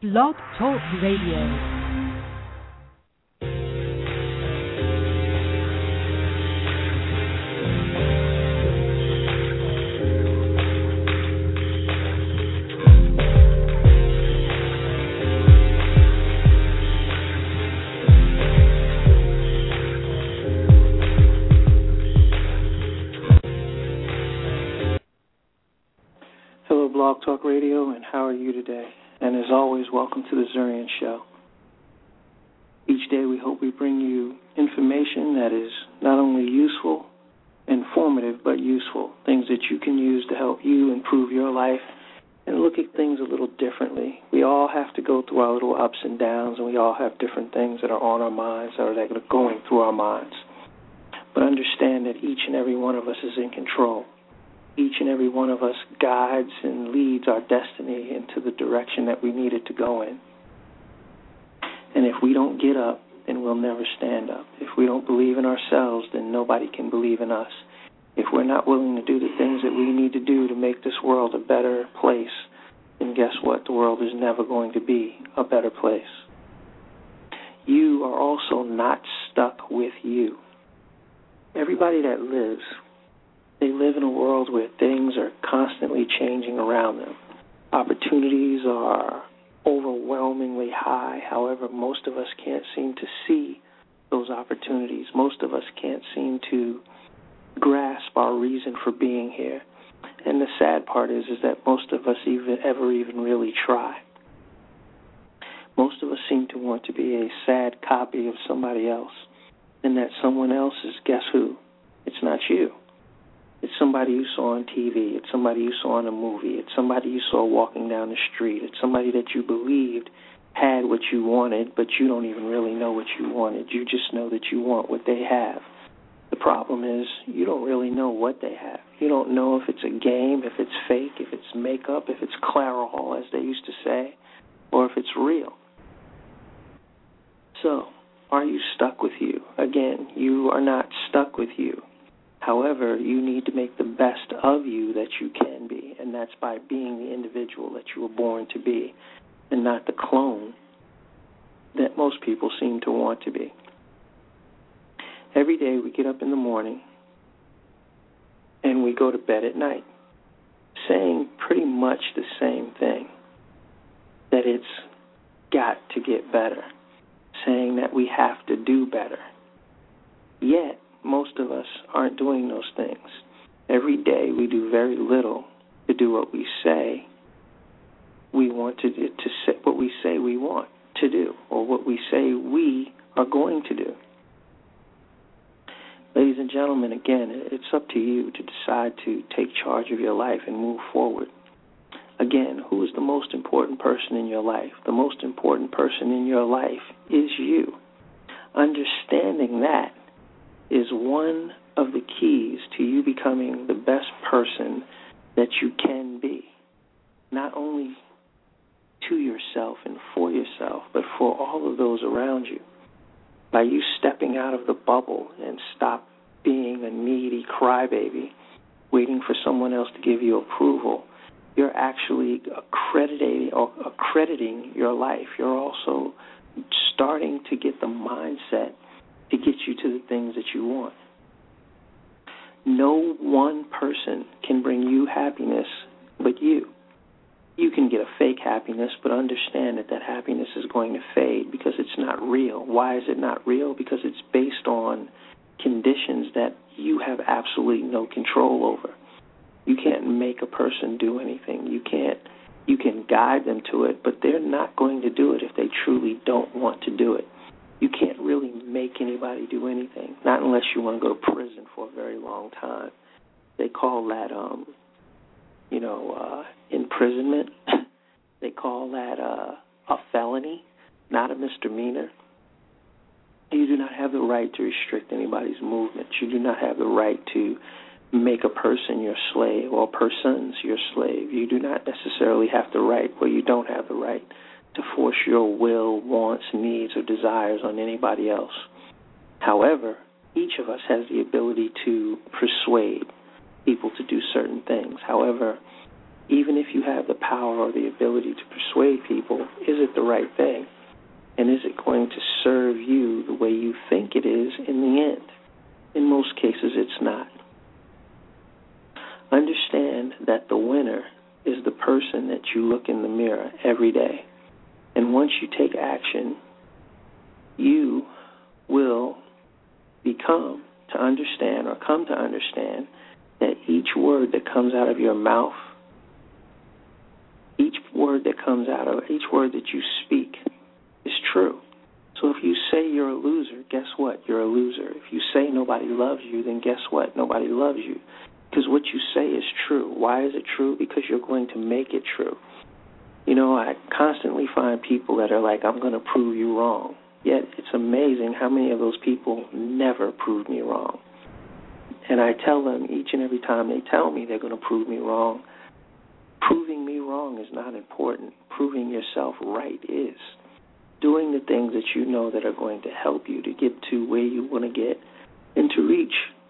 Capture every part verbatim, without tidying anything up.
Blog Talk Radio. Blog Talk Radio, and how are you today? And as always, welcome to the Zurian Show. Each day we hope we bring you information that is not only useful, informative, but useful. Things that you can use to help you improve your life and look at things a little differently. We all have to go through our little ups and downs, and we all have different things that are on our minds or that are going through our minds. But understand that each and every one of us is in control. Each and every one of us guides and leads our destiny into the direction that we need it to go in. And if we don't get up, then we'll never stand up. If we don't believe in ourselves, then nobody can believe in us. If we're not willing to do the things that we need to do to make this world a better place, then guess what? The world is never going to be a better place. You are also not stuck with you. Everybody that lives, they live in a world where things are constantly changing around them. Opportunities are overwhelmingly high. However, most of us can't seem to see those opportunities. Most of us can't seem to grasp our reason for being here. And the sad part is, is that most of us even ever even really try. Most of us seem to want to be a sad copy of somebody else, and that someone else is, guess who? It's not you. It's somebody you saw on T V. It's somebody you saw in a movie. It's somebody you saw walking down the street. It's somebody that you believed had what you wanted, but you don't even really know what you wanted. You just know that you want what they have. The problem is you don't really know what they have. You don't know if it's a game, if it's fake, if it's makeup, if it's Clairol, as they used to say, or if it's real. So, are you stuck with you? Again, you are not stuck with you. However, you need to make the best of you that you can be, and that's by being the individual that you were born to be and not the clone that most people seem to want to be. Every day we get up in the morning and we go to bed at night saying pretty much the same thing, that it's got to get better, saying that we have to do better. Yet, most of us aren't doing those things. Every day we do very little to do what we say we want to do, to say what we say we want to do, or what we say we are going to do. Ladies and gentlemen, again, it's up to you to decide to take charge of your life and move forward. Again, who is the most important person in your life? The most important person in your life is you. Understanding that is one of the keys to you becoming the best person that you can be, not only to yourself and for yourself, but for all of those around you. By you stepping out of the bubble and stop being a needy crybaby, waiting for someone else to give you approval, you're actually accrediting, or accrediting your life. You're also starting to get the mindset to get you to the things that you want. No one person can bring you happiness but you. You can get a fake happiness, but understand that that happiness is going to fade because it's not real. Why is it not real? Because it's based on conditions that you have absolutely no control over. You can't make a person do anything. You can't. You can guide them to it, but they're not going to do it if they truly don't want to do it. You can't really make anybody do anything, not unless you want to go to prison for a very long time. They call that, um, you know, uh, imprisonment. They call that uh, a felony, not a misdemeanor. You do not have the right to restrict anybody's movement. You do not have the right to make a person your slave or persons your slave. You do not necessarily have the right, or you don't have the right, to force your will, wants, needs, or desires on anybody else. However, each of us has the ability to persuade people to do certain things. However, Even if you have the power or the ability to persuade people, is it the right thing? And is it going to serve you the way you think it is in the end? In most cases, it's not. Understand that the winner is the person that you look in the mirror every day. And once you take action, you will become to understand or come to understand that each word that comes out of your mouth, each word that comes out of, each word that you speak is true. So if you say you're a loser, guess what? You're a loser. If you say nobody loves you, then guess what? Nobody loves you. Because what you say is true. Why is it true? Because you're going to make it true. You know, I constantly find people that are like, I'm going to prove you wrong. Yet it's amazing how many of those people never prove me wrong. And I tell them each and every time they tell me they're going to prove me wrong, proving me wrong is not important. Proving yourself right is. Doing the things that you know that are going to help you to get to where you want to get and to reach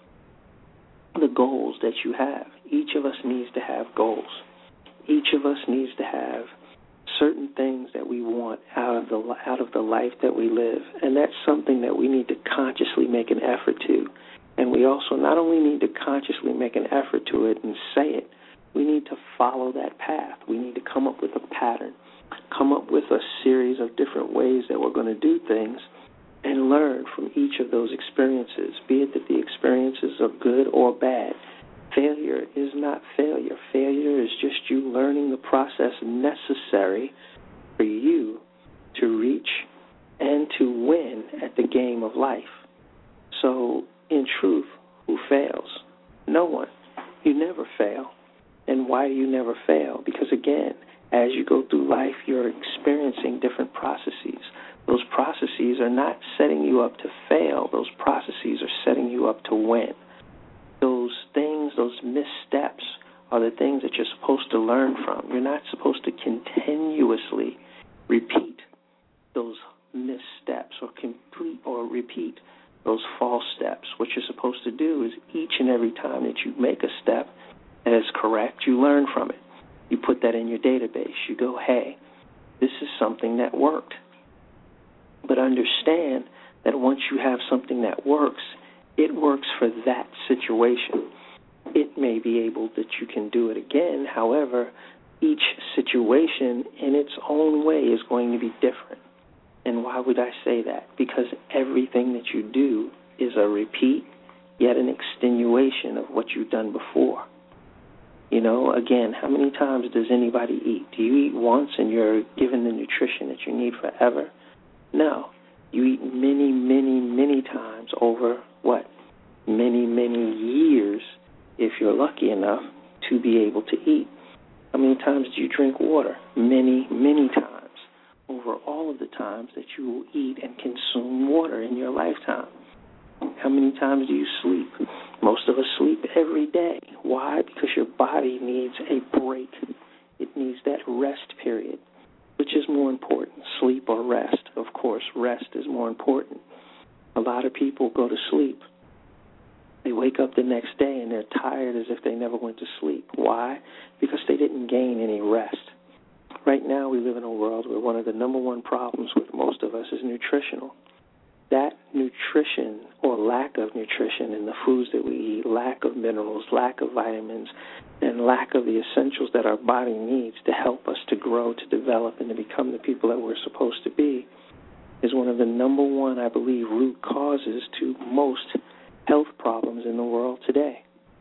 the goals that you have. Each of us needs to have goals. Each of us needs to have certain things that we want out of the out of the life that we live, and that's something that we need to consciously make an effort to. And we also not only need to consciously make an effort to it and say it, we need to follow that path. We need to come up with a pattern, come up with a series of different ways that we're going to do things and learn from each of those experiences, be it that the experiences are good or bad. Failure is not failure. Failure is just you learning the process necessary for you to reach and to win at the game of life. So, in truth, who fails? No one. You never fail. And why do you never fail? Because, again, as you go through life, you're experiencing different processes. Those processes are not setting you up to fail. Those processes are setting you up to win. Those things, those missteps, are the things that you're supposed to learn from. You're not supposed to continuously repeat those missteps or complete or repeat those false steps. What you're supposed to do is each and every time that you make a step that is correct, you learn from it. You put that in your database. You go, hey, this is something that worked. But understand that once you have something that works, it works for that situation. It may be able that you can do it again. However, each situation in its own way is going to be different. And why would I say that? Because everything that you do is a repeat, yet an extenuation of what you've done before. You know, again, how many times does anybody eat? Do you eat once and you're given the nutrition that you need forever? No. You eat many, many, many times over what? Many, many years, if you're lucky enough to be able to eat. How many times do you drink water? Many, many times over all of the times that you will eat and consume water in your lifetime. How many times do you sleep? Most of us sleep every day. Why? Because your body needs a break. It needs that rest period. Which is more important, sleep or rest? Of course, rest is more important. A lot of people go to sleep. They wake up the next day and they're tired as if they never went to sleep. Why? Because they didn't gain any rest. Right now we live in a world where one of the number one problems with most of us is nutritional. That nutrition or lack of nutrition in the foods that we eat, lack of minerals, lack of vitamins, and lack of the essentials that our body needs to help us to grow, to develop, and to become the people that we're supposed to be, is one of the number one, I believe, root causes to most health problems in the world today.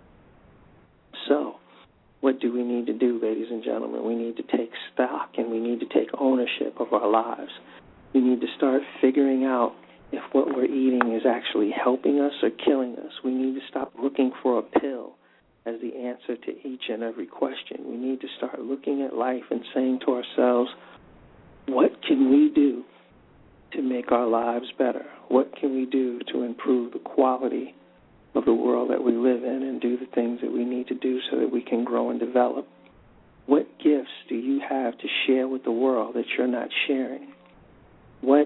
So, what do we need to do, ladies and gentlemen? We need to take stock and we need to take ownership of our lives. We need to start figuring out if what we're eating is actually helping us or killing us. We need to stop looking for a pill as the answer to each and every question. We need to start looking at life and saying to ourselves, what can we do to make our lives better? What can we do to improve the quality of the world that we live in and do the things that we need to do so that we can grow and develop? What gifts do you have to share with the world that you're not sharing? What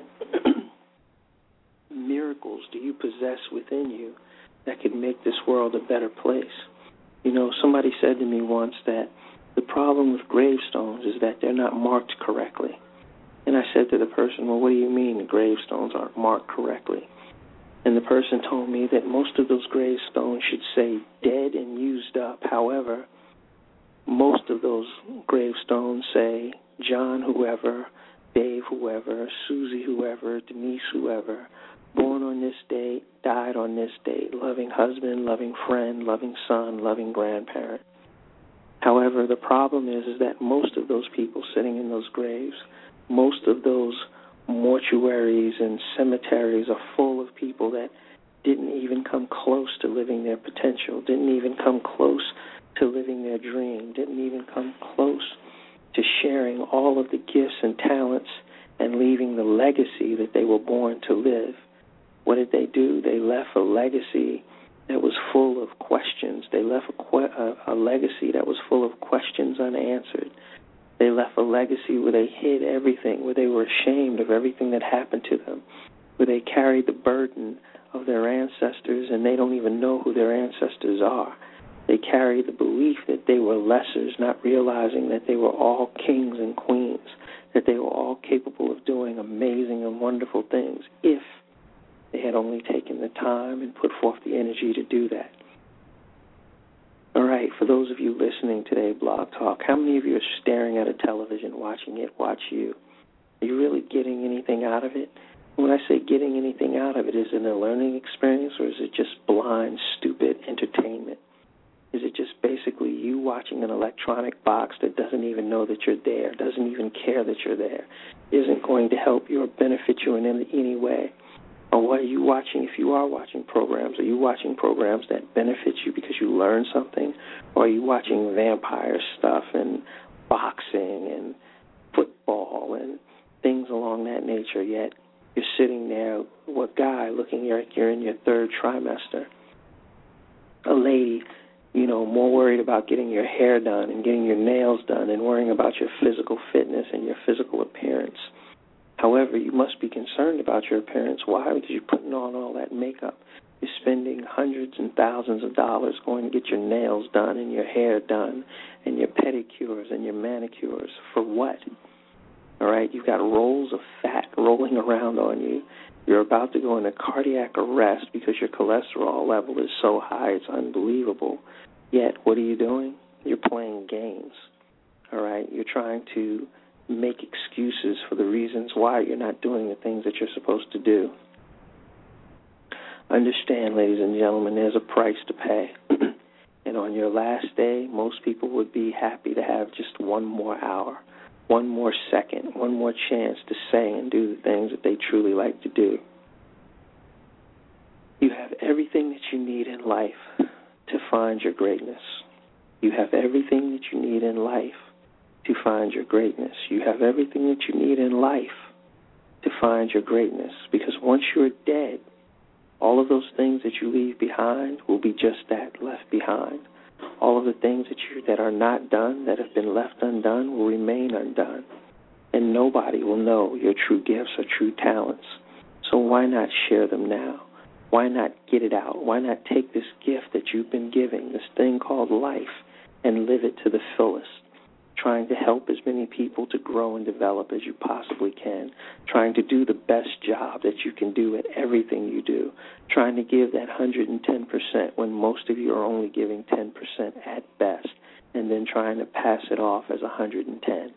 miracles do you possess within you that could make this world a better place? You know, somebody said to me once that The problem with gravestones is that they're not marked correctly. And I said to the person, well, what do you mean the gravestones aren't marked correctly? And the person told me that most of those gravestones should say dead and used up. However, most of those gravestones say John whoever, Dave whoever, Susie whoever, Denise whoever, born on this date, died on this date, loving husband, loving friend, loving son, loving grandparent. However, the problem is, is that most of those people sitting in those graves, most of those mortuaries and cemeteries are full of people that didn't even come close to living their potential, didn't even come close to living their dream, didn't even come close to sharing all of the gifts and talents and leaving the legacy that they were born to live. What did they do? They left a legacy that was full of questions. They left a, que- a, a legacy that was full of questions unanswered. They left a legacy where they hid everything, where they were ashamed of everything that happened to them, where they carried the burden of their ancestors and they don't even know who their ancestors are. They carry the belief that they were lessers, not realizing that they were all kings and queens, that they were all capable of doing amazing and wonderful things if they had only taken the time and put forth the energy to do that. All right, for those of you listening today, Blog Talk, how many of you are staring at a television, watching it, watch you? Are you really getting anything out of it? When I say getting anything out of it, is it a learning experience or is it just blind, stupid entertainment? Is it just basically you watching an electronic box that doesn't even know that you're there, doesn't even care that you're there, isn't going to help you or benefit you in any way? Or what are you watching? If you are watching programs, are you watching programs that benefit you because you learn something? Or are you watching vampire stuff and boxing and football and things along that nature, yet you're sitting there with a guy looking like you're in your third trimester? A lady, you know, more worried about getting your hair done and getting your nails done and worrying about your physical fitness and your physical appearance. However, you must be concerned about your appearance. Why? Because you're putting on all that makeup. You're spending hundreds and thousands of dollars going to get your nails done and your hair done and your pedicures and your manicures. For what? All right, you've got rolls of fat rolling around on you. You're about to go into cardiac arrest because your cholesterol level is so high it's unbelievable. Yet, what are you doing? You're playing games. All right, you're trying to make excuses for the reasons why you're not doing the things that you're supposed to do. Understand, ladies and gentlemen, there's a price to pay. And on your last day, most people would be happy to have just one more hour, one more second, one more chance to say and do the things that they truly like to do. You have everything that you need in life to find your greatness. You have everything that you need in life to find your greatness. You have everything that you need in life to find your greatness, because once you're dead, all of those things that you leave behind will be just that, left behind. All of the things that you that are not done, that have been left undone, will remain undone. And nobody will know your true gifts or true talents. So why not share them now? Why not get it out? Why not take this gift that you've been giving, this thing called life, and live it to the fullest? Trying to help as many people to grow and develop as you possibly can, trying to do the best job that you can do at everything you do, trying to give that one hundred ten percent when most of you are only giving ten percent at best, and then trying to pass it off as one hundred ten.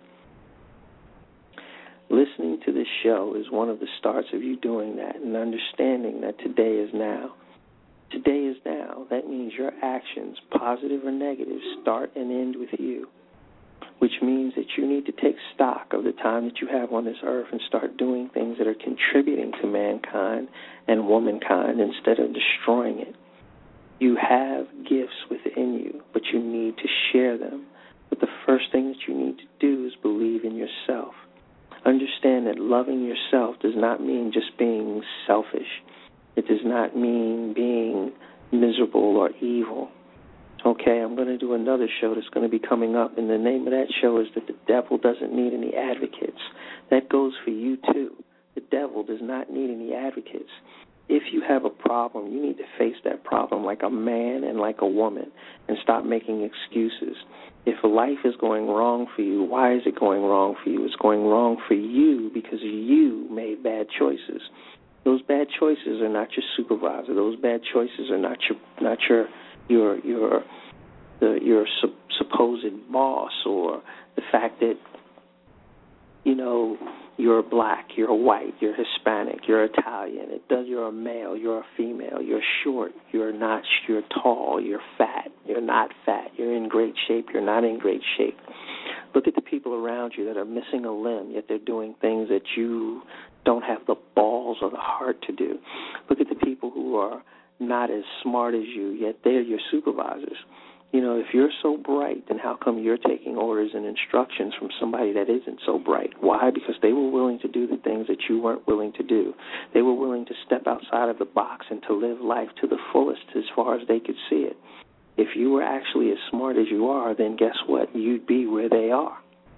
Listening to this show is one of the starts of you doing that and understanding that today is now. Today is now. That means your actions, positive or negative, start and end with you, which means that you need to take stock of the time that you have on this earth and start doing things that are contributing to mankind and womankind instead of destroying it. You have gifts within you, but you need to share them. But the first thing that you need to do is believe in yourself. Understand that loving yourself does not mean just being selfish. It does not mean being miserable or evil. Okay, I'm going to do another show that's going to be coming up, and the name of that show is that the devil doesn't need any advocates. That goes for you, too. The devil does not need any advocates. if you have a problem, you need to face that problem like a man and like a woman and stop making excuses. If life is going wrong for you, why is it going wrong for you? It's going wrong for you because you made bad choices. Those bad choices are not your supervisor. Those bad choices are not your not your your your the, your su- supposed boss, or the fact that, you know, you're black, you're white, you're Hispanic, you're Italian. It does. You're a male, you're a female, you're short, you're not, you're tall, you're fat, you're not fat, you're in great shape, you're not in great shape. Look at the people around you that are missing a limb, yet they're doing things that you don't have the balls or the heart to do. Look at the people who are not as smart as you, yet they're your supervisors. You know, if you're so bright, then how come you're taking orders and instructions from somebody that isn't so bright? Why? Because they were willing to do the things that you weren't willing to do. They were willing to step outside of the box and to live life to the fullest as far as they could see it. If you were actually as smart as you are, then guess what? You'd be where they are.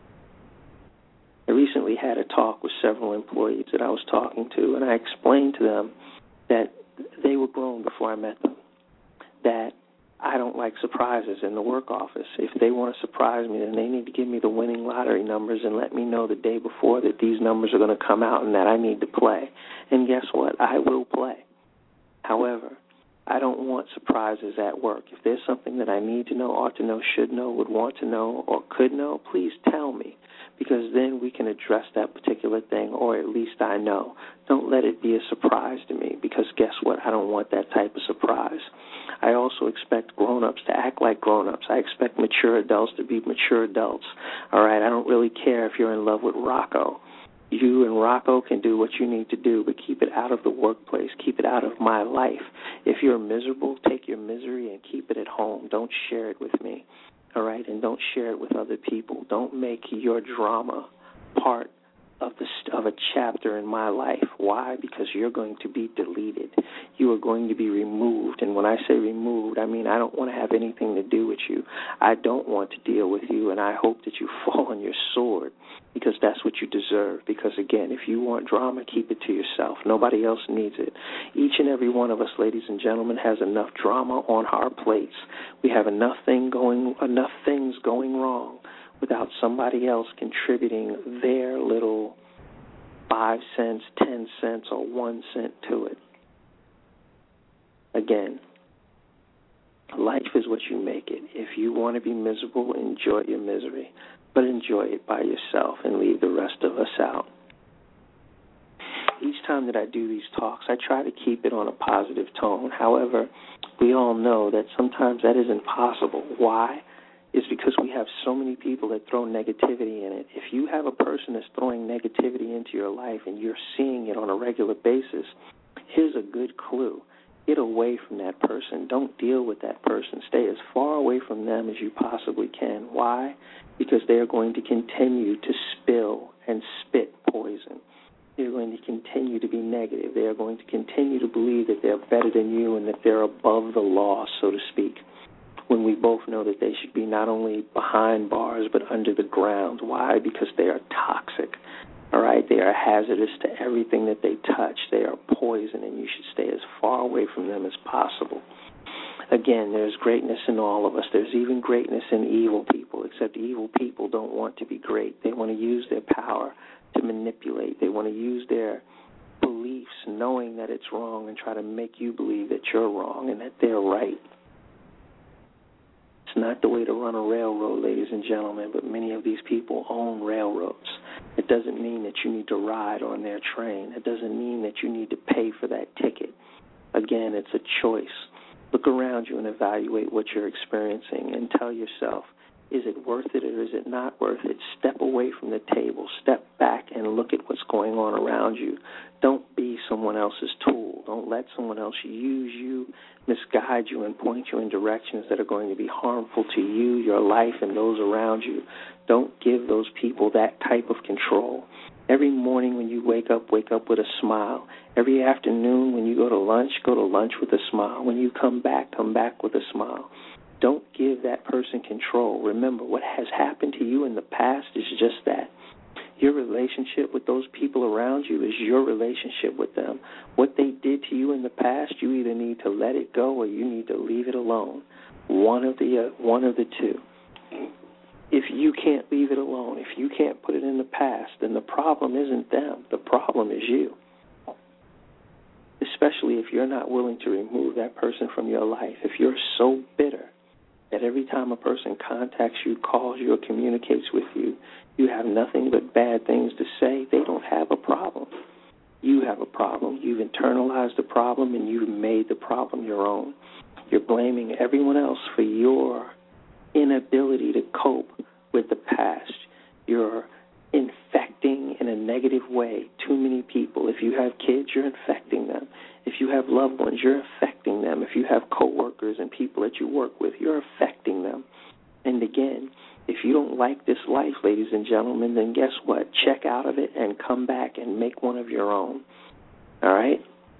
I recently had a talk with several employees that I was talking to, and I explained to them that they were grown before I met them, that I don't like surprises in the work office. If they want to surprise me, then they need to give me the winning lottery numbers and let me know the day before that these numbers are going to come out and that I need to play. And guess what? I will play. However, I don't want surprises at work. If there's something that I need to know, ought to know, should know, would want to know, or could know, please tell me, because then we can address that particular thing, or at least I know. Don't let it be a surprise to me, because guess what? I don't want that type of surprise. I also expect grown-ups to act like grown-ups. I expect mature adults to be mature adults. All right, I don't really care if you're in love with Rocco. You and Rocco can do what you need to do, but keep it out of the workplace. Keep it out of my life. If you're miserable, take your misery and keep it at home. Don't share it with me, all right? And don't share it with other people. Don't make your drama part of the of a chapter in my life. Why? Because you're going to be deleted. You are going to be removed. And when I say removed, I mean I don't want to have anything to do with you. I don't want to deal with you, and I hope that you fall on your sword, because that's what you deserve. Because, again, if you want drama, keep it to yourself. Nobody else needs it. Each and every one of us, ladies and gentlemen, has enough drama on our plates. We have enough thing going, enough things going wrong without somebody else contributing their little five cents, ten cents, or one cent to it. Again, life is what you make it. If you want to be miserable, enjoy your misery, but enjoy it by yourself and leave the rest of us out. Each time that I do these talks, I try to keep it on a positive tone. However, we all know that sometimes that isn't possible. Why? It's because we have so many people that throw negativity in it. If you have a person that's throwing negativity into your life and you're seeing it on a regular basis, here's a good clue. Get away from that person. Don't deal with that person. Stay as far away from them as you possibly can. Why? Because they are going to continue to spill and spit poison. They're going to continue to be negative. They are going to continue to believe that they're better than you and that they're above the law, so to speak, when we both know that they should be not only behind bars but under the ground. Why? Because they are toxic. All right? They are hazardous to everything that they touch. They are poison, and you should stay as far away from them as possible. Again, there's greatness in all of us. There's even greatness in evil people, except evil people don't want to be great. They want to use their power to manipulate. They want to use their beliefs knowing that it's wrong and try to make you believe that you're wrong and that they're right. It's not the way to run a railroad, ladies and gentlemen, but many of these people own railroads. It doesn't mean that you need to ride on their train. It doesn't mean that you need to pay for that ticket. Again, it's a choice. Look around you and evaluate what you're experiencing and tell yourself, is it worth it or is it not worth it? Step away from the table. Step back and look at what's going on around you. Don't be someone else's tool. Don't let someone else use you, misguide you, and point you in directions that are going to be harmful to you, your life, and those around you. Don't give those people that type of control. Every morning when you wake up, wake up with a smile. Every afternoon when you go to lunch, go to lunch with a smile. When you come back, come back with a smile. Don't give that person control. Remember, what has happened to you in the past is just that. Your relationship with those people around you is your relationship with them. What they did to you in the past, you either need to let it go or you need to leave it alone. One of the uh, one of the two. If you can't leave it alone, if you can't put it in the past, then the problem isn't them. The problem is you. Especially if you're not willing to remove that person from your life. If you're so bitter that every time a person contacts you, calls you, or communicates with you, you have nothing but bad things to say, they don't have a problem. You have a problem. You've internalized the problem, and you've made the problem your own. You're blaming everyone else for your inability to cope with the past. You're infecting in a negative way too many people. If you have kids, you're infecting them. If you have loved ones, you're affecting them. If you have coworkers and people that you work with, you're affecting them. And again, if you don't like this life, ladies and gentlemen, then guess what? Check out of it and come back and make one of your own. All right?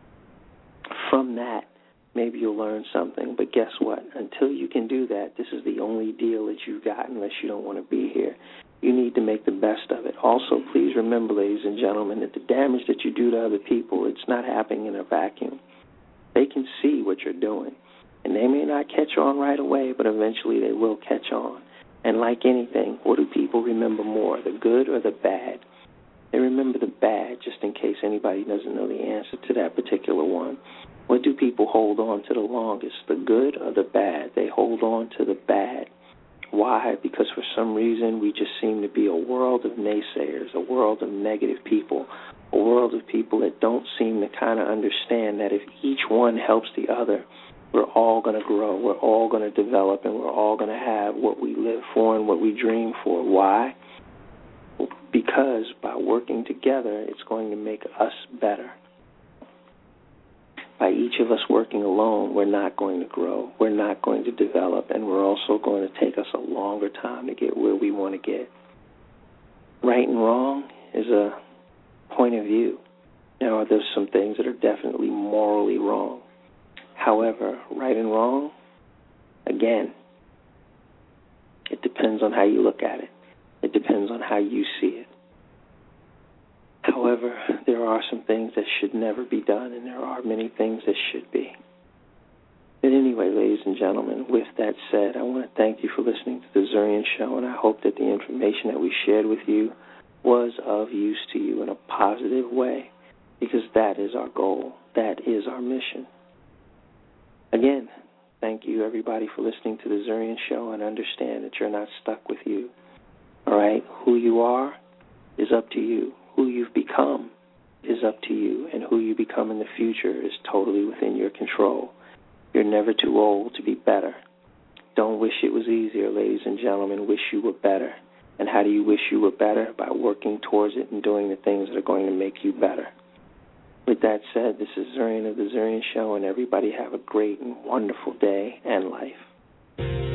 From that, maybe you'll learn something. But guess what? Until you can do that, this is the only deal that you've got unless you don't want to be here. You need to make the best of it. Also, please remember, ladies and gentlemen, that the damage that you do to other people, it's not happening in a vacuum. They can see what you're doing. And they may not catch on right away, but eventually they will catch on. And like anything, what do people remember more, the good or the bad? They remember the bad, just in case anybody doesn't know the answer to that particular one. What do people hold on to the longest, the good or the bad? They hold on to the bad. Why? Because for some reason we just seem to be a world of naysayers, a world of negative people, a world of people that don't seem to kind of understand that if each one helps the other, we're all going to grow, we're all going to develop, and we're all going to have what we live for and what we dream for. Why? Because by working together, it's going to make us better. By each of us working alone, we're not going to grow, we're not going to develop, and we're also going to take us a longer time to get where we want to get. Right and wrong is a point of view. Now, there's some things that are definitely morally wrong. However, right and wrong, again, it depends on how you look at it. It depends on how you see it. However, there are some things that should never be done, and there are many things that should be. But anyway, ladies and gentlemen, with that said, I want to thank you for listening to The Zurian Show, and I hope that the information that we shared with you was of use to you in a positive way, because that is our goal. That is our mission. Again, thank you, everybody, for listening to The Zurian Show, and understand that you're not stuck with you. All right? Who you are is up to you. Who you've become is up to you, and who you become in the future is totally within your control. You're never too old to be better. Don't wish it was easier, ladies and gentlemen. Wish you were better. And how do you wish you were better? By working towards it and doing the things that are going to make you better. With that said, this is Zurian of The Zurian Show, and everybody have a great and wonderful day and life.